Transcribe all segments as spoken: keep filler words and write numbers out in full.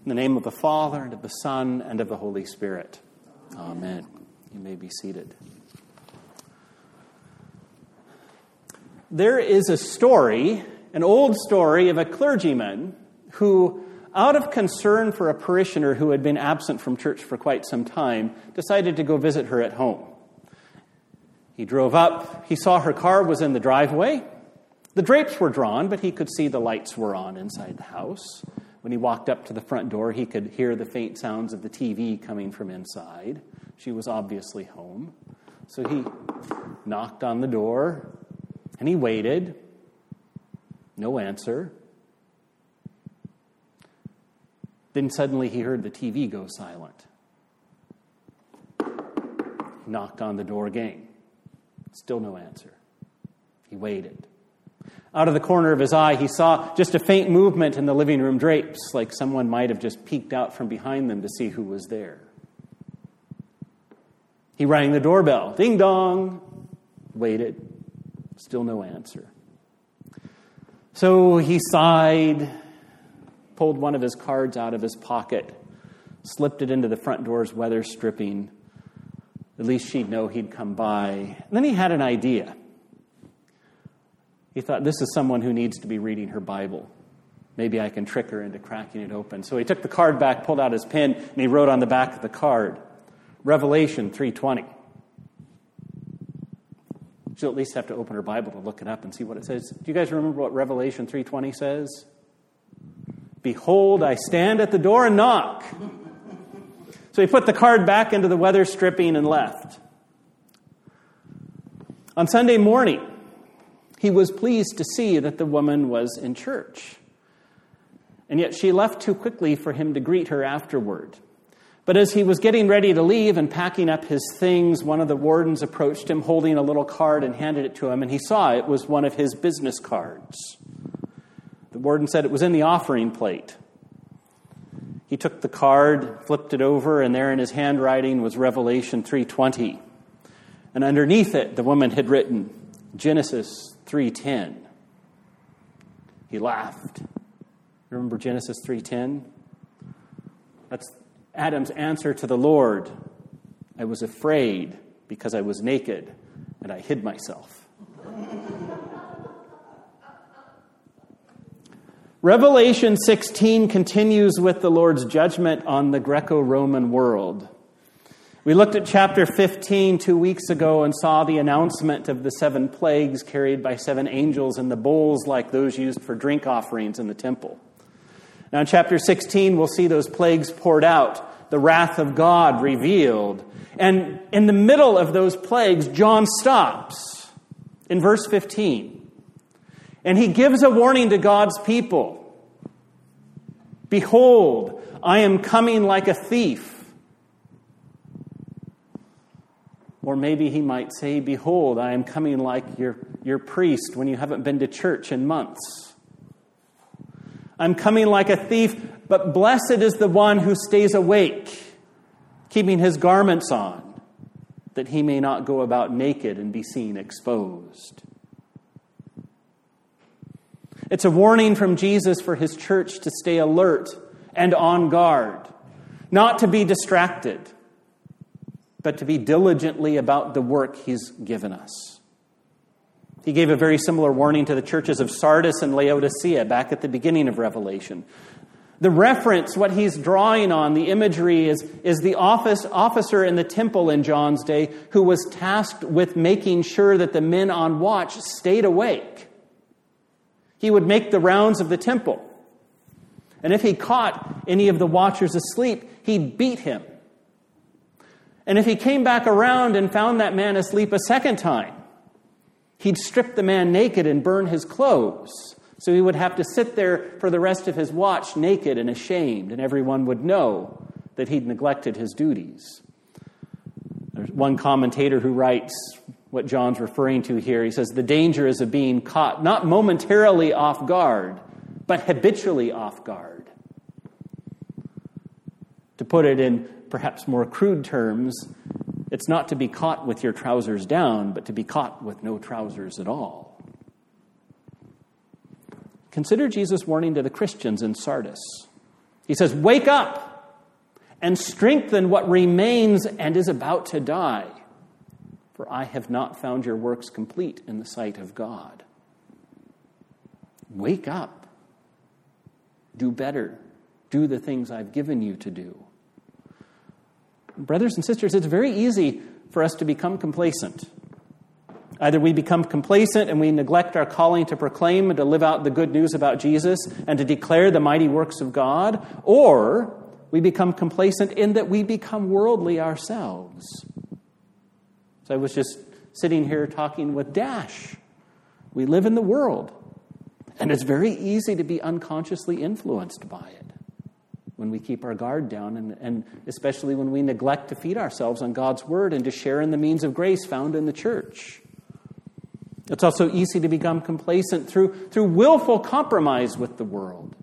In the name of the Father, and of the Son, and of the Holy Spirit. Amen. You may be seated. There is a story, an old story of a clergyman who, out of concern for a parishioner who had been absent from church for quite some time, decided to go visit her at home. He drove up. He saw her car was in the driveway. The drapes were drawn, but he could see the lights were on inside the house. When he walked up to the front door, he could hear the faint sounds of the T V coming from inside. She was obviously home. So he knocked on the door, and he waited. No answer. Then suddenly he heard the T V go silent. Knocked on the door again. Still no answer. He waited. Out of the corner of his eye, he saw just a faint movement in the living room drapes, like someone might have just peeked out from behind them to see who was there. He rang the doorbell. Ding dong. Waited. Still no answer. So he sighed, pulled one of his cards out of his pocket, slipped it into the front door's weather stripping. At least she'd know he'd come by. And then he had an idea. He thought, this is someone who needs to be reading her Bible. Maybe I can trick her into cracking it open. So he took the card back, pulled out his pen, and he wrote on the back of the card, Revelation three twenty. She'll at least have to open her Bible to look it up and see what it says. Do you guys remember what Revelation three twenty says? Behold, I stand at the door and knock. So he put the card back into the weather stripping and left. On Sunday morning, he was pleased to see that the woman was in church. And yet she left too quickly for him to greet her afterward. But as he was getting ready to leave and packing up his things, one of the wardens approached him holding a little card and handed it to him, and he saw it was one of his business cards. The warden said it was in the offering plate. He took the card, flipped it over, and there in his handwriting was Revelation three twenty. And underneath it, the woman had written Genesis three ten. He laughed. Remember Genesis three ten? That's Adam's answer to the Lord. I was afraid because I was naked and I hid myself. Revelation sixteen continues with the Lord's judgment on the Greco-Roman world. We looked at chapter fifteen two weeks ago and saw the announcement of the seven plagues carried by seven angels in the bowls like those used for drink offerings in the temple. Now in chapter sixteen, we'll see those plagues poured out, the wrath of God revealed. And in the middle of those plagues, John stops in verse fifteen. And he gives a warning to God's people. Behold, I am coming like a thief. Or maybe he might say, behold, I am coming like your, your priest when you haven't been to church in months. I'm coming like a thief, but blessed is the one who stays awake, keeping his garments on, that he may not go about naked and be seen exposed. It's a warning from Jesus for his church to stay alert and on guard, not to be distracted, but to be diligently about the work he's given us. He gave a very similar warning to the churches of Sardis and Laodicea back at the beginning of Revelation. The reference, what he's drawing on, the imagery, is, is the office officer in the temple in John's day who was tasked with making sure that the men on watch stayed awake. He would make the rounds of the temple. And if he caught any of the watchers asleep, he'd beat him. And if he came back around and found that man asleep a second time, he'd strip the man naked and burn his clothes. So he would have to sit there for the rest of his watch naked and ashamed, and everyone would know that he'd neglected his duties. There's one commentator who writes what John's referring to here. He says, the danger is of being caught not momentarily off guard, but habitually off guard. To put it in perhaps more crude terms, it's not to be caught with your trousers down, but to be caught with no trousers at all. Consider Jesus' warning to the Christians in Sardis. He says, wake up and strengthen what remains and is about to die. For I have not found your works complete in the sight of God. Wake up. Do better. Do the things I've given you to do. Brothers and sisters, it's very easy for us to become complacent. Either we become complacent and we neglect our calling to proclaim and to live out the good news about Jesus and to declare the mighty works of God, or we become complacent in that we become worldly ourselves. So I was just sitting here talking with Dash. We live in the world, and it's very easy to be unconsciously influenced by it when we keep our guard down, and, and especially when we neglect to feed ourselves on God's word and to share in the means of grace found in the church. It's also easy to become complacent through, through willful compromise with the world.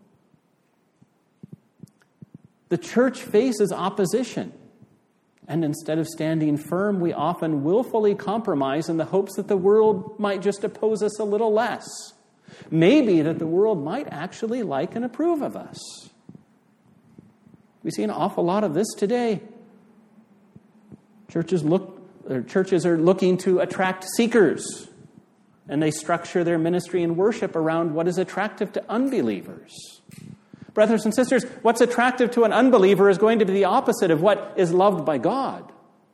The church faces opposition, and instead of standing firm, we often willfully compromise in the hopes that the world might just oppose us a little less. Maybe that the world might actually like and approve of us. We see an awful lot of this today. Churches look, or churches are looking to attract seekers, and they structure their ministry and worship around what is attractive to unbelievers. Brothers and sisters, what's attractive to an unbeliever is going to be the opposite of what is loved by God.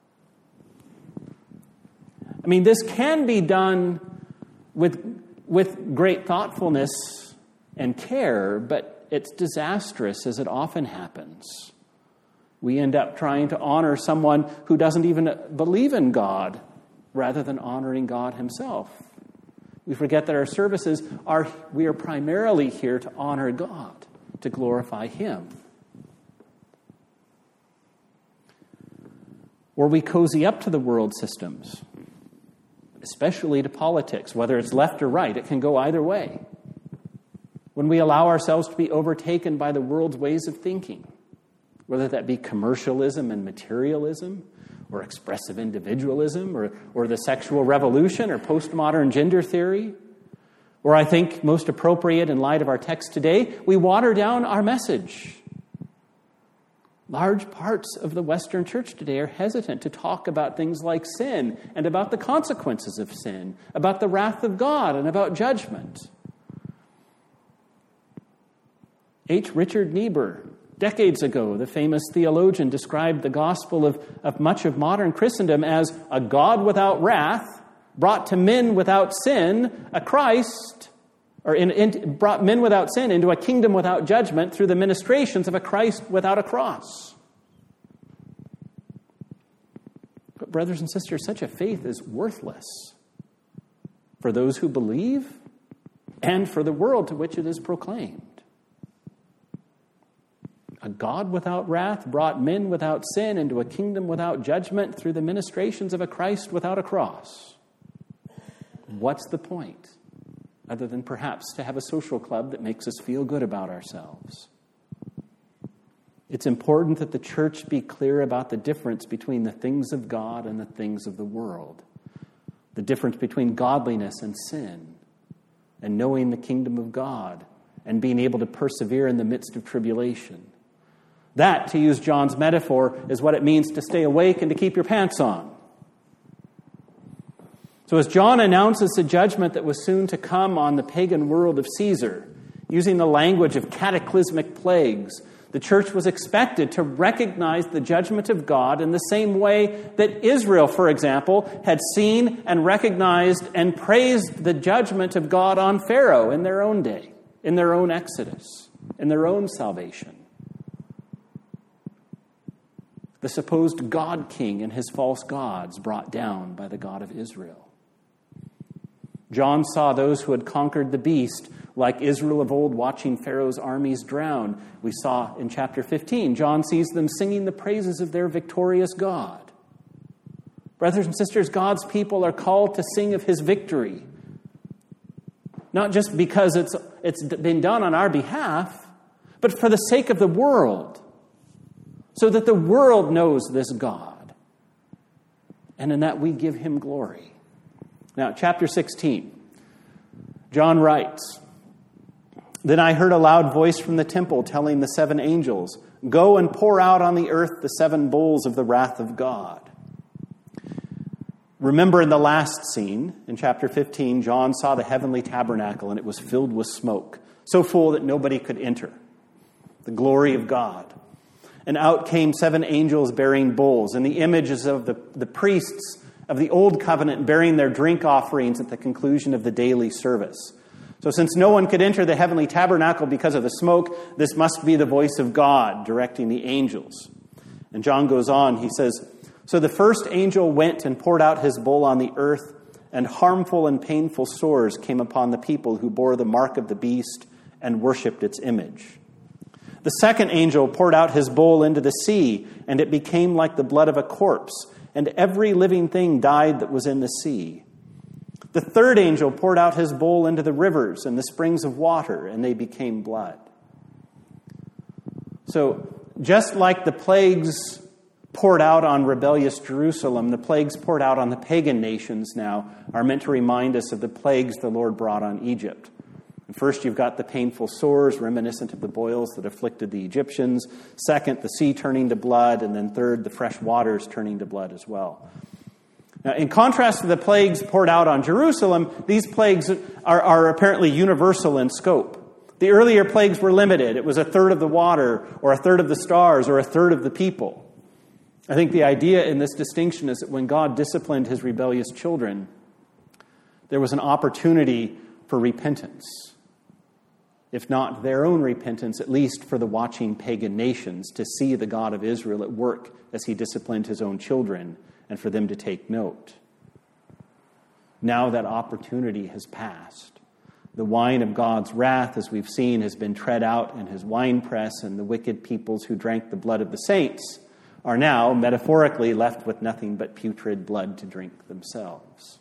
I mean, this can be done with, with great thoughtfulness and care, but it's disastrous as it often happens. We end up trying to honor someone who doesn't even believe in God rather than honoring God himself. We forget that our services are, we are primarily here to honor God, to glorify him. Or we cozy up to the world systems, especially to politics, whether it's left or right. It can go either way. When we allow ourselves to be overtaken by the world's ways of thinking, whether that be commercialism and materialism, or expressive individualism, or, or the sexual revolution, or postmodern gender theory, or I think most appropriate in light of our text today, we water down our message. Large parts of the Western church today are hesitant to talk about things like sin and about the consequences of sin, about the wrath of God and about judgment. H. Richard Niebuhr, decades ago, the famous theologian, described the gospel of, of much of modern Christendom as a God without wrath, brought to men without sin, a Christ, or in, in, brought men without sin into a kingdom without judgment through the ministrations of a Christ without a cross. But brothers and sisters, such a faith is worthless for those who believe and for the world to which it is proclaimed. A God without wrath brought men without sin into a kingdom without judgment through the ministrations of a Christ without a cross. What's the point? Other than perhaps to have a social club that makes us feel good about ourselves. It's important that the church be clear about the difference between the things of God and the things of the world. The difference between godliness and sin, and knowing the kingdom of God, and being able to persevere in the midst of tribulation. That, to use John's metaphor, is what it means to stay awake and to keep your pants on. So as John announces the judgment that was soon to come on the pagan world of Caesar, using the language of cataclysmic plagues, the church was expected to recognize the judgment of God in the same way that Israel, for example, had seen and recognized and praised the judgment of God on Pharaoh in their own day, in their own exodus, in their own salvation. The supposed God king and his false gods brought down by the God of Israel. John saw those who had conquered the beast, like Israel of old watching Pharaoh's armies drown. We saw in chapter fifteen, John sees them singing the praises of their victorious God. Brothers and sisters, God's people are called to sing of his victory. Not just because it's, it's been done on our behalf, but for the sake of the world. So that the world knows this God. And in that we give him glory. Now, chapter sixteen. John writes, Then I heard a loud voice from the temple telling the seven angels, "Go and pour out on the earth the seven bowls of the wrath of God." Remember in the last scene, in chapter fifteen, John saw the heavenly tabernacle and it was filled with smoke, so full that nobody could enter. The glory of God. And out came seven angels bearing bowls, and the images of the, the priests of the old covenant bearing their drink offerings at the conclusion of the daily service. So since no one could enter the heavenly tabernacle because of the smoke, this must be the voice of God directing the angels. And John goes on, he says, "So the first angel went and poured out his bowl on the earth, and harmful and painful sores came upon the people who bore the mark of the beast and worshipped its image. The second angel poured out his bowl into the sea, and it became like the blood of a corpse, and every living thing died that was in the sea. The third angel poured out his bowl into the rivers and the springs of water, and they became blood." So, just like the plagues poured out on rebellious Jerusalem, the plagues poured out on the pagan nations now are meant to remind us of the plagues the Lord brought on Egypt. And first, you've got the painful sores reminiscent of the boils that afflicted the Egyptians. Second, the sea turning to blood. And then third, the fresh waters turning to blood as well. Now, in contrast to the plagues poured out on Jerusalem, these plagues are, are apparently universal in scope. The earlier plagues were limited. It was a third of the water, or a third of the stars, or a third of the people. I think the idea in this distinction is that when God disciplined his rebellious children, there was an opportunity for repentance. If not their own repentance, at least for the watching pagan nations to see the God of Israel at work as he disciplined his own children, and for them to take note. Now that opportunity has passed. The wine of God's wrath, as we've seen, has been tread out in his winepress, and the wicked peoples who drank the blood of the saints are now, metaphorically, left with nothing but putrid blood to drink themselves.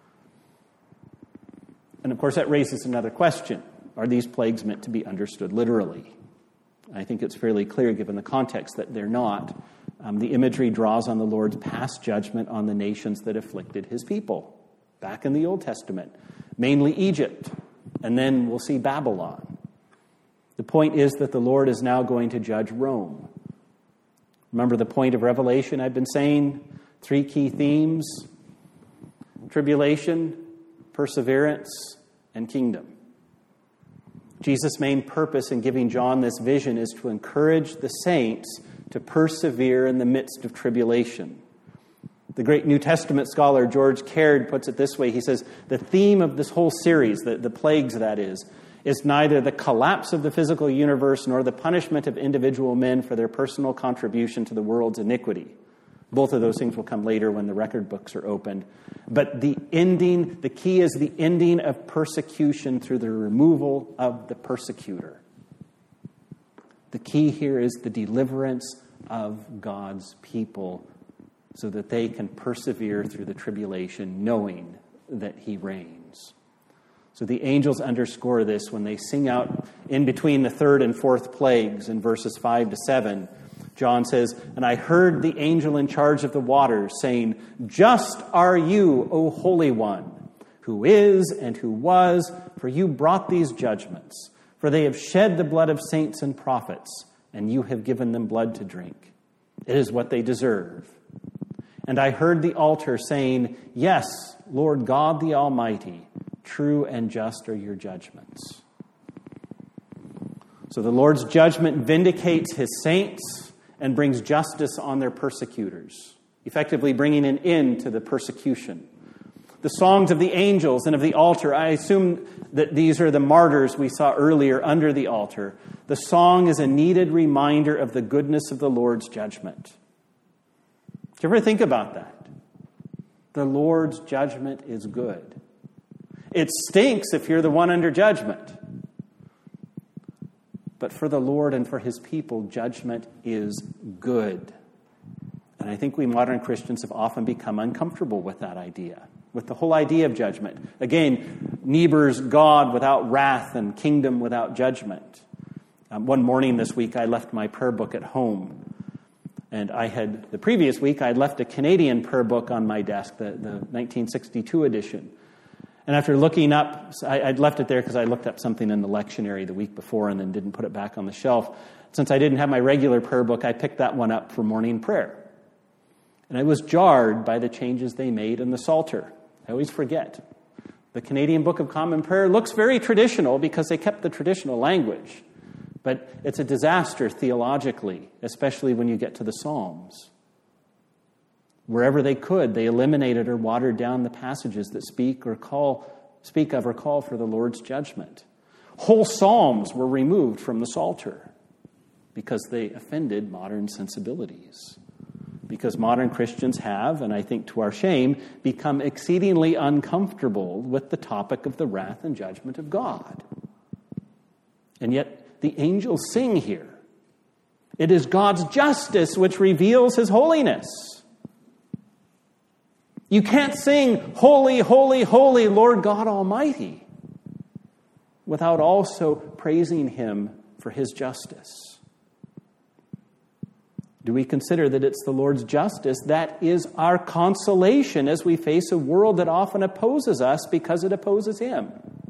And of course, that raises another question. Are these plagues meant to be understood literally? I think it's fairly clear, given the context, that they're not. Um, the imagery draws on the Lord's past judgment on the nations that afflicted his people, back in the Old Testament, mainly Egypt, and then we'll see Babylon. The point is that the Lord is now going to judge Rome. Remember the point of Revelation I've been saying? Three key themes: tribulation, perseverance, and kingdom. Jesus' main purpose in giving John this vision is to encourage the saints to persevere in the midst of tribulation. The great New Testament scholar George Caird puts it this way. He says, the theme of this whole series, the, the plagues that is, is neither the collapse of the physical universe nor the punishment of individual men for their personal contribution to the world's iniquity. Both of those things will come later when the record books are opened. But the ending, the key is the ending of persecution through the removal of the persecutor. The key here is the deliverance of God's people so that they can persevere through the tribulation knowing that he reigns. So the angels underscore this when they sing out in between the third and fourth plagues in verses five to seven. John says, "And I heard the angel in charge of the waters saying, 'Just are you, O Holy One, who is and who was, for you brought these judgments. For they have shed the blood of saints and prophets, and you have given them blood to drink. It is what they deserve.' And I heard the altar saying, 'Yes, Lord God the Almighty, true and just are your judgments.'" So the Lord's judgment vindicates his saints and brings justice on their persecutors, effectively bringing an end to the persecution. The songs of the angels and of the altar, I assume that these are the martyrs we saw earlier under the altar. The song is a needed reminder of the goodness of the Lord's judgment. Do you ever think about that? The Lord's judgment is good. It stinks if you're the one under judgment. But for the Lord and for his people, judgment is good. And I think we modern Christians have often become uncomfortable with that idea, with the whole idea of judgment. Again, Niebuhr's God without wrath and kingdom without judgment. Um, one morning this week, I left my prayer book at home. And I had, the previous week, I had left a Canadian prayer book on my desk, the, the nineteen sixty-two edition. And after looking up, I, I'd left it there because I looked up something in the lectionary the week before and then didn't put it back on the shelf. Since I didn't have my regular prayer book, I picked that one up for morning prayer. And I was jarred by the changes they made in the Psalter. I always forget. The Canadian Book of Common Prayer looks very traditional because they kept the traditional language. But it's a disaster theologically, especially when you get to the Psalms. Wherever they could, they eliminated or watered down the passages that speak or call, speak of or call for the Lord's judgment. Whole psalms were removed from the Psalter because they offended modern sensibilities. Because modern Christians have, and I think to our shame, become exceedingly uncomfortable with the topic of the wrath and judgment of God. And yet the angels sing here. It is God's justice which reveals his holiness. You can't sing, holy, holy, holy, Lord God Almighty, without also praising him for his justice. Do we consider that it's the Lord's justice that is our consolation as we face a world that often opposes us because it opposes him?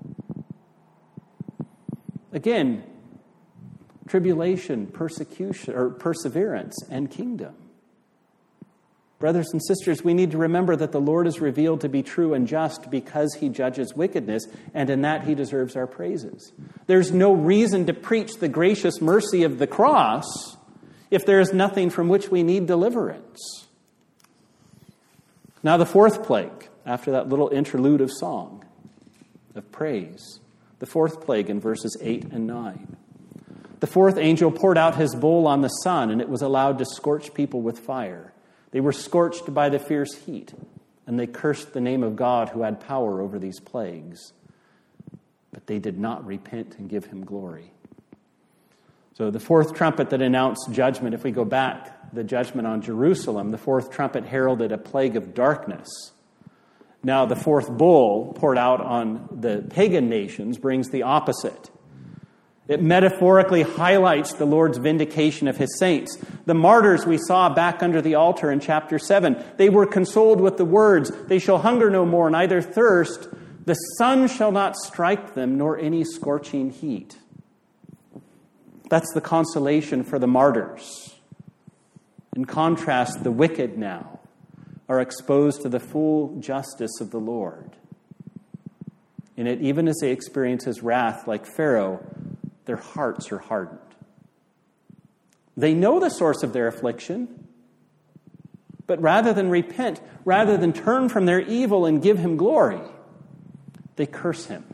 Again, tribulation, persecution, or perseverance, and kingdom. Brothers and sisters, we need to remember that the Lord is revealed to be true and just because he judges wickedness, and in that he deserves our praises. There's no reason to preach the gracious mercy of the cross if there is nothing from which we need deliverance. Now the fourth plague, after that little interlude of song, of praise, the fourth plague in verses eight and nine. The fourth angel poured out his bowl on the sun, and it was allowed to scorch people with fire. They were scorched by the fierce heat, and they cursed the name of God who had power over these plagues. But they did not repent and give him glory. So the fourth trumpet that announced judgment, if we go back, the judgment on Jerusalem, the fourth trumpet heralded a plague of darkness. Now the fourth bowl poured out on the pagan nations brings the opposite. It metaphorically highlights the Lord's vindication of his saints. The martyrs we saw back under the altar in chapter seven, they were consoled with the words, "They shall hunger no more, neither thirst. The sun shall not strike them, nor any scorching heat." That's the consolation for the martyrs. In contrast, the wicked now are exposed to the full justice of the Lord. In it, even as they experience his wrath like Pharaoh, their hearts are hardened. They know the source of their affliction, but rather than repent, rather than turn from their evil and give him glory, they curse him.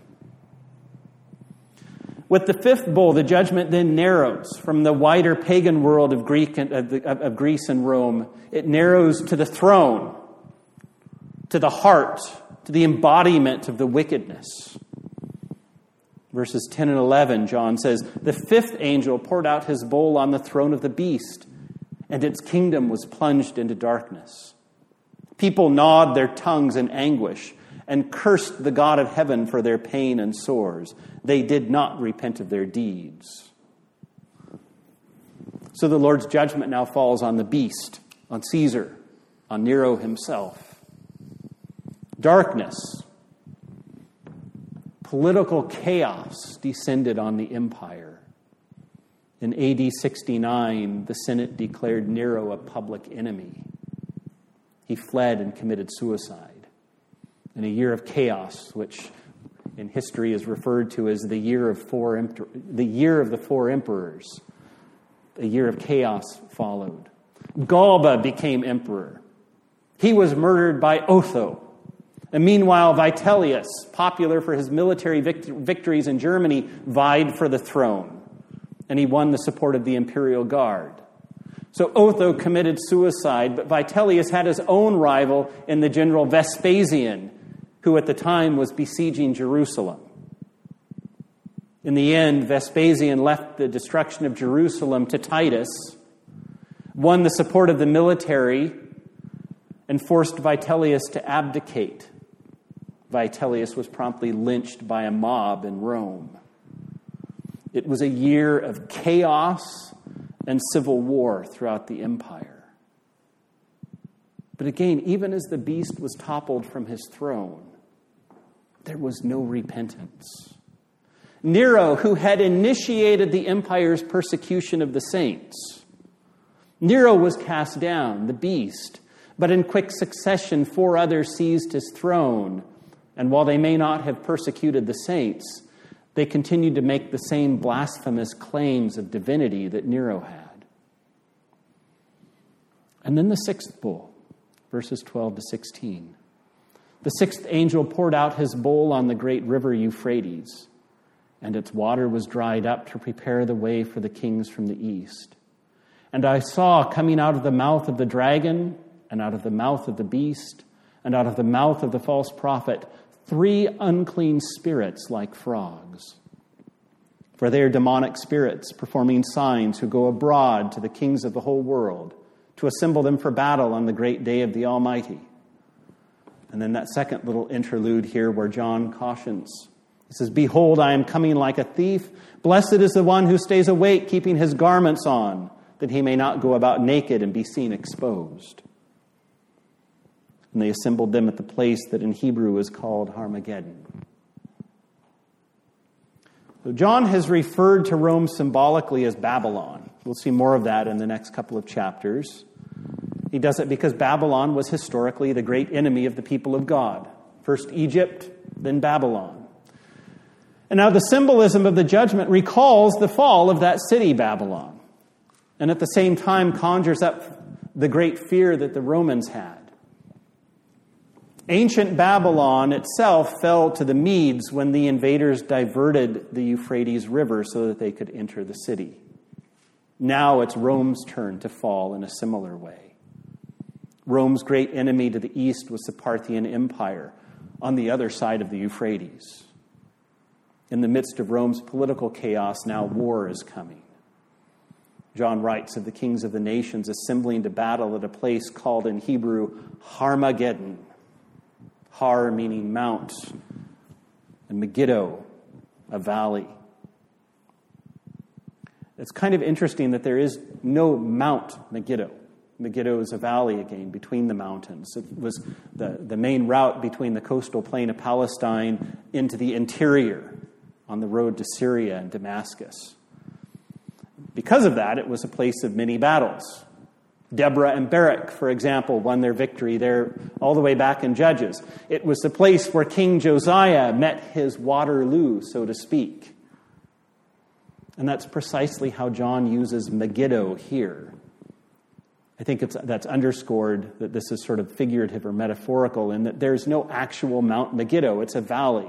With the fifth bowl, the judgment then narrows from the wider pagan world of, Greek and, of, the, of Greece and Rome. It narrows to the throne, to the heart, to the embodiment of the wickedness. Verses ten and eleven, John says, "The fifth angel poured out his bowl on the throne of the beast, and its kingdom was plunged into darkness. People gnawed their tongues in anguish and cursed the God of heaven for their pain and sores. They did not repent of their deeds." So the Lord's judgment now falls on the beast, on Caesar, on Nero himself. Darkness, political chaos descended on the empire. In A D sixty-nine, the Senate declared Nero a public enemy. He fled and committed suicide. In a year of chaos, which in history is referred to as the year of four, the year of the four emperors, a year of chaos followed. Galba became emperor. He was murdered by Otho. And meanwhile, Vitellius, popular for his military vict- victories in Germany, vied for the throne. And he won the support of the imperial guard. So Otho committed suicide, but Vitellius had his own rival in the general Vespasian, who at the time was besieging Jerusalem. In the end, Vespasian left the destruction of Jerusalem to Titus, won the support of the military, and forced Vitellius to abdicate. Vitellius was promptly lynched by a mob in Rome. It was a year of chaos and civil war throughout the empire. But again, even as the beast was toppled from his throne, there was no repentance. Nero, who had initiated the empire's persecution of the saints, Nero was cast down, the beast, but in quick succession four others seized his throne, and while they may not have persecuted the saints, they continued to make the same blasphemous claims of divinity that Nero had. And then the sixth bowl, verses twelve to sixteen. The sixth angel poured out his bowl on the great river Euphrates, and its water was dried up to prepare the way for the kings from the east. And I saw coming out of the mouth of the dragon, and out of the mouth of the beast, and out of the mouth of the false prophet, three unclean spirits like frogs. For they are demonic spirits performing signs who go abroad to the kings of the whole world to assemble them for battle on the great day of the Almighty. And then that second little interlude here where John cautions. He says, "Behold, I am coming like a thief. Blessed is the one who stays awake, keeping his garments on, that he may not go about naked and be seen exposed." And they assembled them at the place that in Hebrew is called Armageddon. So John has referred to Rome symbolically as Babylon. We'll see more of that in the next couple of chapters. He does it because Babylon was historically the great enemy of the people of God. First Egypt, then Babylon. And now the symbolism of the judgment recalls the fall of that city, Babylon, and at the same time conjures up the great fear that the Romans had. Ancient Babylon itself fell to the Medes when the invaders diverted the Euphrates River so that they could enter the city. Now it's Rome's turn to fall in a similar way. Rome's great enemy to the east was the Parthian Empire on the other side of the Euphrates. In the midst of Rome's political chaos, now war is coming. John writes of the kings of the nations assembling to battle at a place called in Hebrew Armageddon. Har meaning mount, and Megiddo, a valley. It's kind of interesting that there is no Mount Megiddo. Megiddo is a valley again between the mountains. It was the, the main route between the coastal plain of Palestine into the interior on the road to Syria and Damascus. Because of that, it was a place of many battles. Deborah and Barak, for example, won their victory there all the way back in Judges. It was the place where King Josiah met his Waterloo, so to speak. And that's precisely how John uses Megiddo here. I think it's, that's underscored that this is sort of figurative or metaphorical in that there's no actual Mount Megiddo. It's a valley.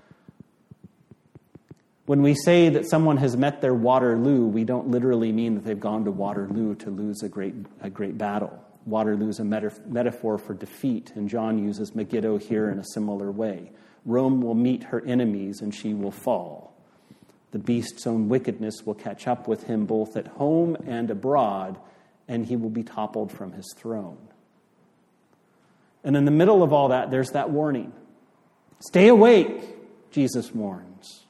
When we say that someone has met their Waterloo, we don't literally mean that they've gone to Waterloo to lose a great, a great battle. Waterloo is a meta- metaphor for defeat, and John uses Megiddo here in a similar way. Rome will meet her enemies, and she will fall. The beast's own wickedness will catch up with him both at home and abroad, and he will be toppled from his throne. And in the middle of all that, there's that warning. Stay awake, Jesus warns.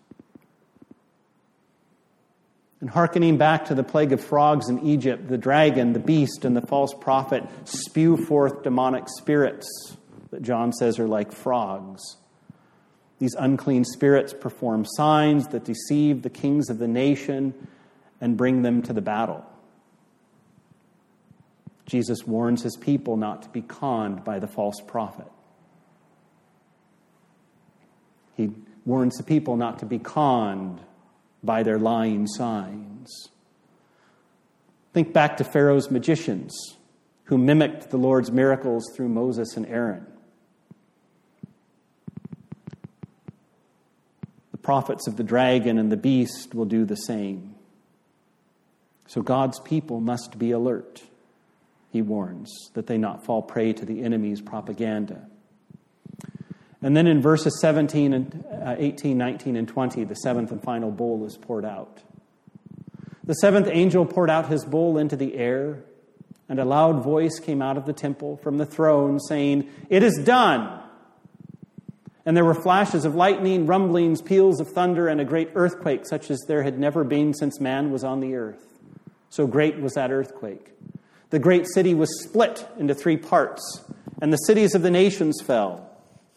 And hearkening back to the plague of frogs in Egypt, the dragon, the beast, and the false prophet spew forth demonic spirits that John says are like frogs. These unclean spirits perform signs that deceive the kings of the nation and bring them to the battle. Jesus warns his people not to be conned by the false prophet. He warns the people not to be conned by their lying signs. Think back to Pharaoh's magicians who mimicked the Lord's miracles through Moses and Aaron. The prophets of the dragon and the beast will do the same. So God's people must be alert, he warns, that they not fall prey to the enemy's propaganda. And then in verses seventeen and uh, eighteen, nineteen, and twenty, the seventh and final bowl is poured out. The seventh angel poured out his bowl into the air, and a loud voice came out of the temple from the throne saying, "It is done." And there were flashes of lightning, rumblings, peals of thunder, and a great earthquake such as there had never been since man was on the earth. So great was that earthquake. The great city was split into three parts, and the cities of the nations fell.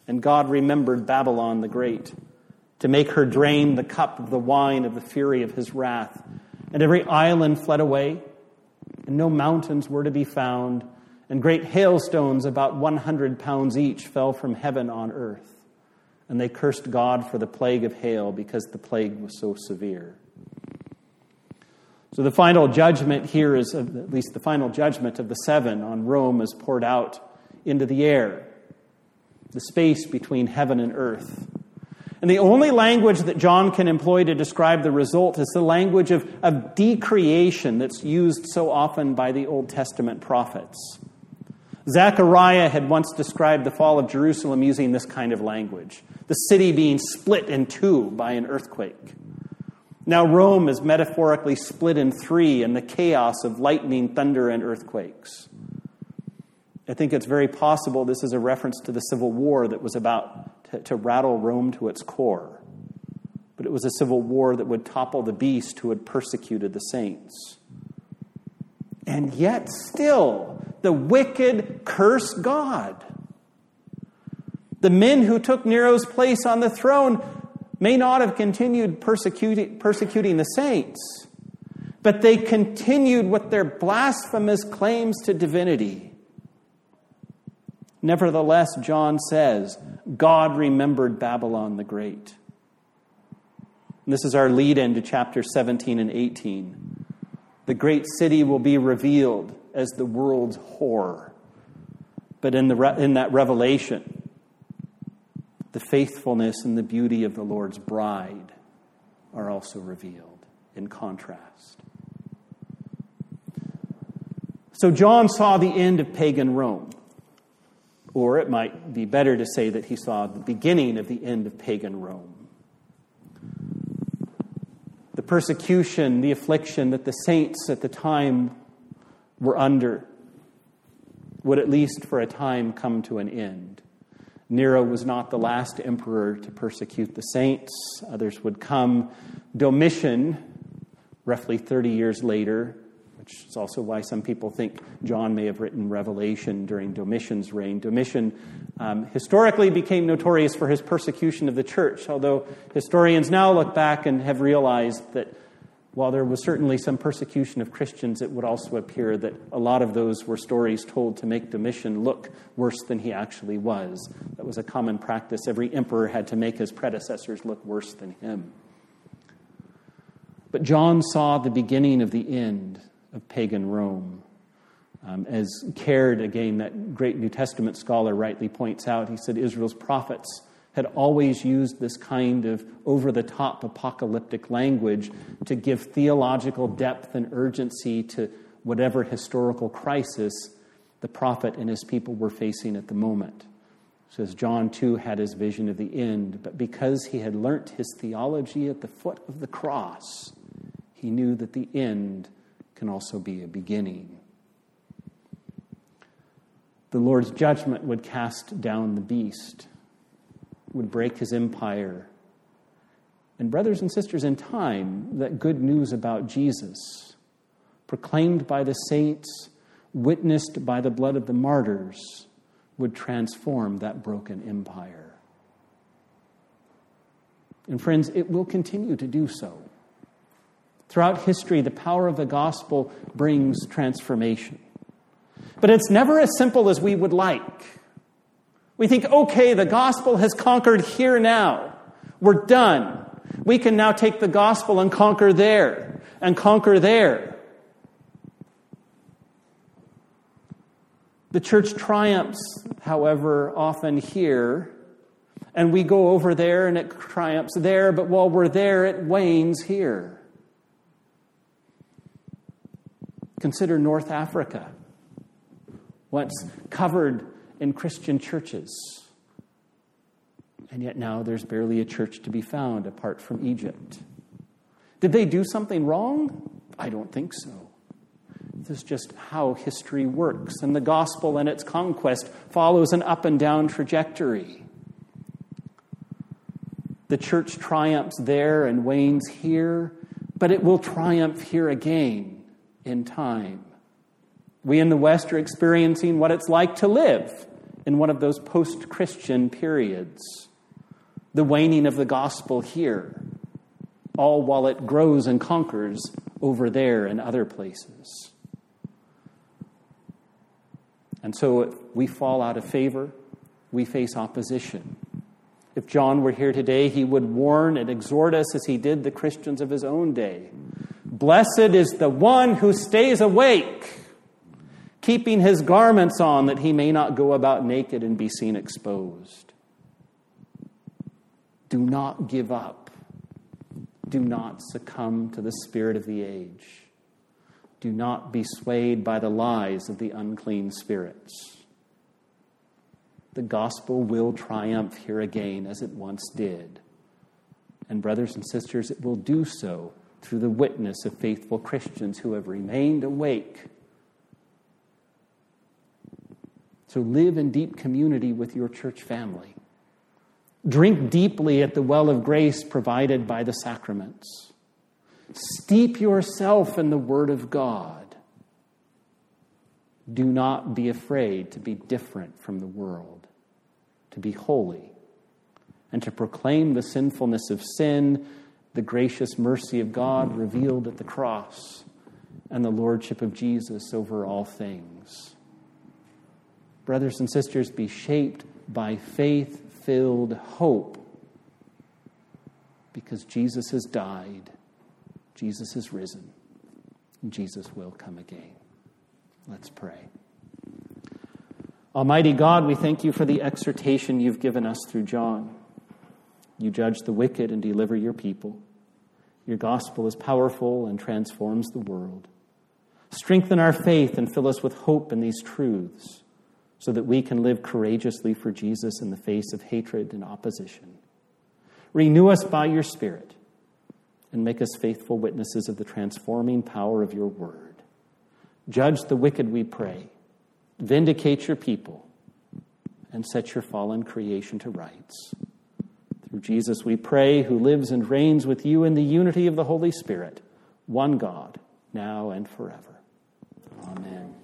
And God remembered Babylon the Great, to make her drain the cup of the wine of the fury of his wrath. And every island fled away, and no mountains were to be found, and great hailstones about one hundred pounds each fell from heaven on earth. And they cursed God for the plague of hail, because the plague was so severe. So the final judgment here is, at least the final judgment of the seven on Rome, is poured out into the air, the space between heaven and earth. And the only language that John can employ to describe the result is the language of, of decreation that's used so often by the Old Testament prophets. Zechariah had once described the fall of Jerusalem using this kind of language, the city being split in two by an earthquake. Now Rome is metaphorically split in three in the chaos of lightning, thunder, and earthquakes. I think it's very possible this is a reference to the civil war that was about to, to rattle Rome to its core. But it was a civil war that would topple the beast who had persecuted the saints. And yet still, the wicked curse God. The men who took Nero's place on the throne may not have continued persecuting, persecuting the saints, but they continued with their blasphemous claims to divinity. Nevertheless, John says, God remembered Babylon the Great. And this is our lead-in to chapter seventeen and eighteen. The great city will be revealed as the world's whore. But in, the re- in that revelation, the faithfulness and the beauty of the Lord's bride are also revealed in contrast. So John saw the end of pagan Rome. Or it might be better to say that he saw the beginning of the end of pagan Rome. The persecution, the affliction that the saints at the time were under would at least for a time come to an end. Nero was not the last emperor to persecute the saints. Others would come. Domitian, roughly thirty years later, which is also why some people think John may have written Revelation during Domitian's reign. Domitian um, historically became notorious for his persecution of the church, although historians now look back and have realized that while there was certainly some persecution of Christians, it would also appear that a lot of those were stories told to make Domitian look worse than he actually was. That was a common practice. Every emperor had to make his predecessors look worse than him. But John saw the beginning of the end of pagan Rome. Um, as Caird, again, that great New Testament scholar, rightly points out, he said Israel's prophets had always used this kind of over-the-top apocalyptic language to give theological depth and urgency to whatever historical crisis the prophet and his people were facing at the moment. It says John, too, had his vision of the end, but because he had learnt his theology at the foot of the cross, he knew that the end can also be a beginning. The Lord's judgment would cast down the beast, would break his empire. And brothers and sisters, in time, that good news about Jesus, proclaimed by the saints, witnessed by the blood of the martyrs, would transform that broken empire. And friends, it will continue to do so. Throughout history, the power of the gospel brings transformation. But it's never as simple as we would like. We think, okay, the gospel has conquered here now. We're done. We can now take the gospel and conquer there, and conquer there. The church triumphs, however, often here, and we go over there and it triumphs there, but while we're there, it wanes here. Consider North Africa, once covered in Christian churches. And yet now there's barely a church to be found apart from Egypt. Did they do something wrong? I don't think so. This is just how history works. And the gospel and its conquest follows an up and down trajectory. The church triumphs there and wanes here, but it will triumph here again in time. We in the West are experiencing what it's like to live in one of those post-Christian periods. The waning of the gospel here, all while it grows and conquers over there and other places. And so if we fall out of favor, we face opposition. If John were here today, he would warn and exhort us as he did the Christians of his own day. Blessed is the one who stays awake, keeping his garments on that he may not go about naked and be seen exposed. Do not give up. Do not succumb to the spirit of the age. Do not be swayed by the lies of the unclean spirits. The gospel will triumph here again as it once did. And brothers and sisters, it will do so through the witness of faithful Christians who have remained awake. So live in deep community with your church family. Drink deeply at the well of grace provided by the sacraments. Steep yourself in the Word of God. Do not be afraid to be different from the world, to be holy, and to proclaim the sinfulness of sin, the gracious mercy of God revealed at the cross, and the lordship of Jesus over all things. Brothers and sisters, be shaped by faith-filled hope, because Jesus has died, Jesus is risen, and Jesus will come again. Let's pray. Almighty God, we thank you for the exhortation you've given us through John. You judge the wicked and deliver your people. Your gospel is powerful and transforms the world. Strengthen our faith and fill us with hope in these truths so that we can live courageously for Jesus in the face of hatred and opposition. Renew us by your Spirit and make us faithful witnesses of the transforming power of your word. Judge the wicked, we pray. Vindicate your people and set your fallen creation to rights. Through Jesus we pray, who lives and reigns with you in the unity of the Holy Spirit, one God, now and forever. Amen.